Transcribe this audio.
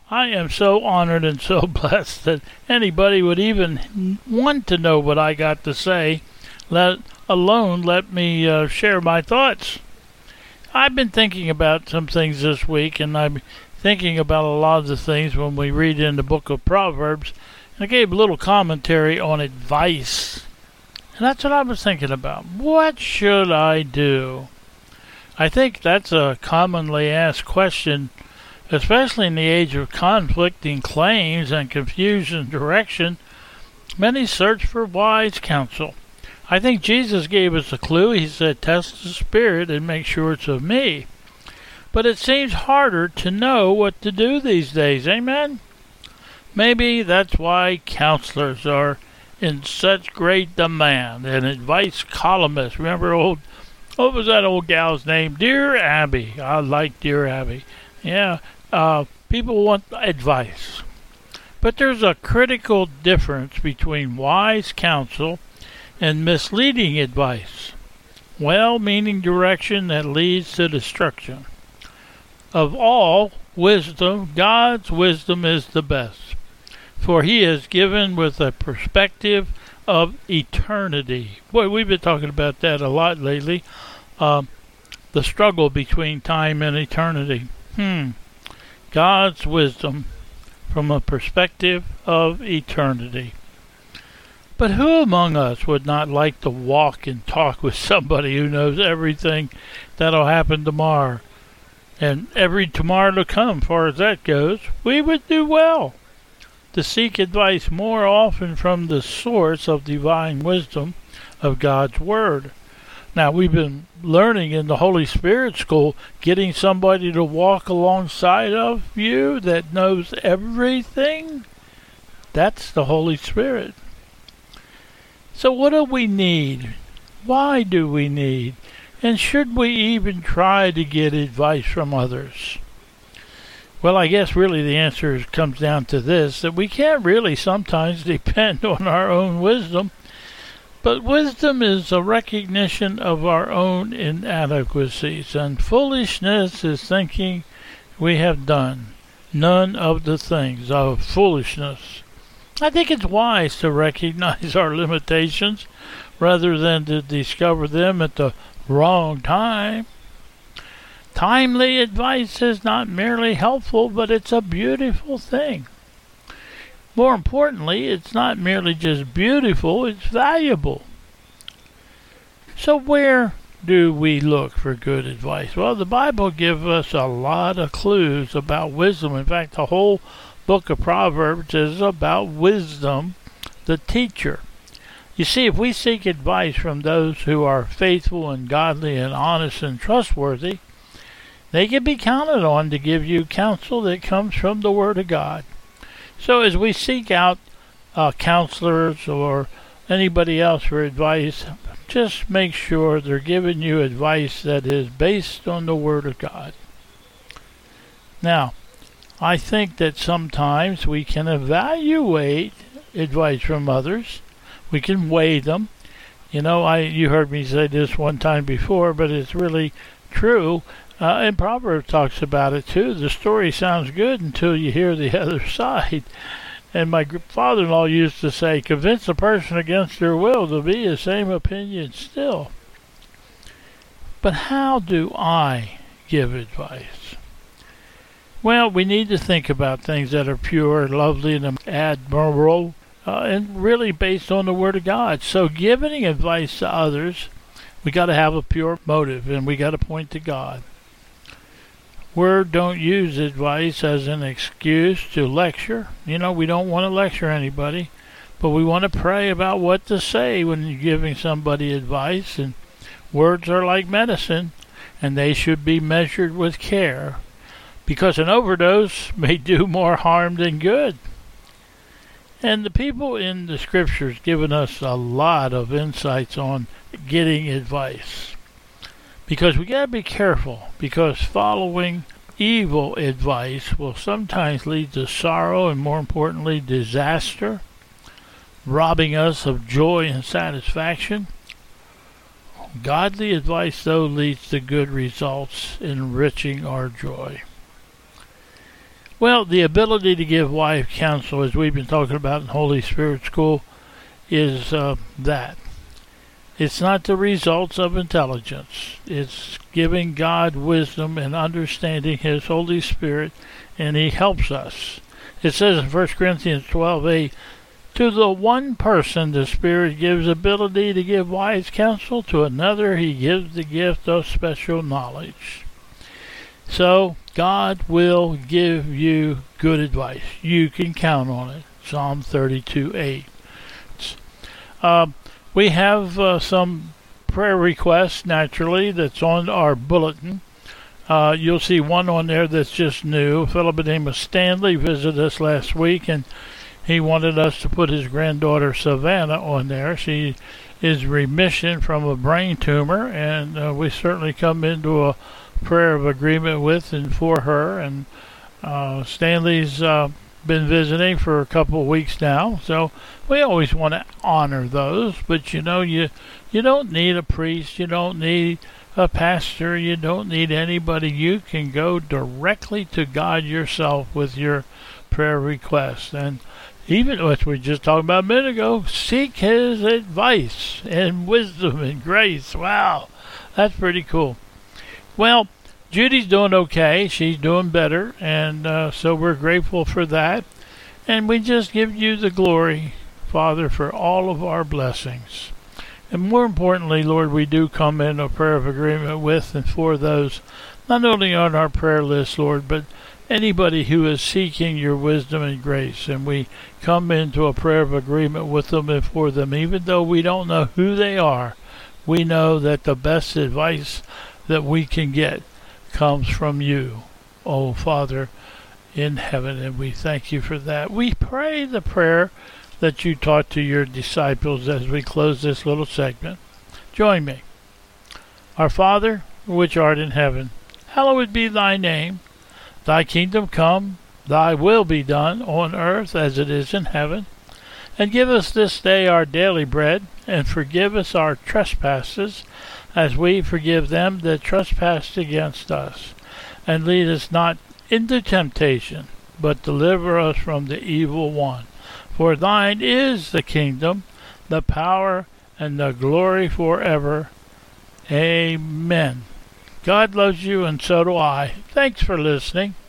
I am so honored and so blessed that anybody would even want to know what I got to say, let alone let me share my thoughts. I've been thinking about some things this week, and I'm thinking about a lot of the things when we read in the book of Proverbs. And I gave a little commentary on advice. And that's what I was thinking about. What should I do? I think that's a commonly asked question, especially in the age of conflicting claims and confusion of direction. Many search for wise counsel. I think Jesus gave us a clue. He said, test the spirit and make sure it's of me. But it seems harder to know what to do these days. Amen? Maybe that's why counselors are in such great demand, and advice columnists. Remember what was that old gal's name? Dear Abby. I like Dear Abby. Yeah. People want advice. But there's a critical difference between wise counsel and misleading advice. Well-meaning direction that leads to destruction. Of all wisdom, God's wisdom is the best, for He is given with a perspective of eternity. Boy, we've been talking about that a lot lately. The struggle between time and eternity. God's wisdom from a perspective of eternity. But who among us would not like to walk and talk with somebody who knows everything that'll happen tomorrow? And every tomorrow to come, as far as that goes, we would do well to seek advice more often from the source of divine wisdom of God's Word. Now, we've been learning in the Holy Spirit school, getting somebody to walk alongside of you that knows everything. That's the Holy Spirit. So what do we need? Why do we need? And should we even try to get advice from others? Well, I guess really the answer comes down to this, that we can't really sometimes depend on our own wisdom. But wisdom is a recognition of our own inadequacies, and foolishness is thinking we have done none of the things of foolishness. I think it's wise to recognize our limitations rather than to discover them at the wrong time. Timely advice is not merely helpful, but it's a beautiful thing. More importantly, it's not merely just beautiful, it's valuable. So where do we look for good advice? Well, the Bible gives us a lot of clues about wisdom. In fact, the whole book of Proverbs is about wisdom, the teacher. You see, if we seek advice from those who are faithful and godly and honest and trustworthy, they can be counted on to give you counsel that comes from the Word of God. So as we seek out counselors or anybody else for advice, just make sure they're giving you advice that is based on the Word of God. Now, I think that sometimes we can evaluate advice from others. We can weigh them. You know, you heard me say this one time before, but it's really true. And Proverbs talks about it too. The story sounds good until you hear the other side. And my father-in-law used to say, convince a person against their will to be the same opinion still. But how do I give advice? Well, we need to think about things that are pure, lovely, and admirable, and really based on the Word of God. So giving advice to others, we got to have a pure motive, and we got to point to God. Don't use advice as an excuse to lecture. You know, we don't want to lecture anybody, but we want to pray about what to say when you're giving somebody advice. And words are like medicine, and they should be measured with care, because an overdose may do more harm than good. And the people in the Scriptures given us a lot of insights on getting advice. Because we got to be careful, because following evil advice will sometimes lead to sorrow and, more importantly, disaster, robbing us of joy and satisfaction. Godly advice, though, leads to good results, enriching our joy. Well, the ability to give wise counsel, as we've been talking about in Holy Spirit School, is that. It's not the results of intelligence. It's giving God wisdom and understanding His Holy Spirit, and He helps us. It says in 1 Corinthians 12:8, to the one person the Spirit gives ability to give wise counsel, to another He gives the gift of special knowledge. So God will give you good advice. You can count on it. Psalm 32:8. We have some prayer requests, naturally, that's on our bulletin. You'll see one on there that's just new. A fellow by the name of Stanley visited us last week, and he wanted us to put his granddaughter Savannah on there. She is remission from a brain tumor, and we certainly come into a prayer of agreement with and for her. And Stanley's been visiting for a couple of weeks now, so we always want to honor those. But you don't need a priest, you don't need a pastor, you don't need anybody. You can go directly to God yourself with your prayer request. And even what we just talked about a minute ago, seek His advice and wisdom and grace. Wow, that's pretty cool. Well, Judy's doing okay. She's doing better, and so we're grateful for that. And we just give you the glory, Father, for all of our blessings. And more importantly, Lord, we do come in a prayer of agreement with and for those not only on our prayer list, Lord, but anybody who is seeking your wisdom and grace. And we come into a prayer of agreement with them and for them. Even though we don't know who they are, we know that the best advice that we can get comes from you, oh Father in heaven, and we thank you for that. We pray the prayer that you taught to your disciples as we close this little segment. Join me. Our Father, which art in heaven, hallowed be thy name. Thy kingdom come, thy will be done on earth as it is in heaven. And give us this day our daily bread, and forgive us our trespasses, as we forgive them that trespass against us. And lead us not into temptation, but deliver us from the evil one. For thine is the kingdom, the power, and the glory forever. Amen. God loves you, and so do I. Thanks for listening.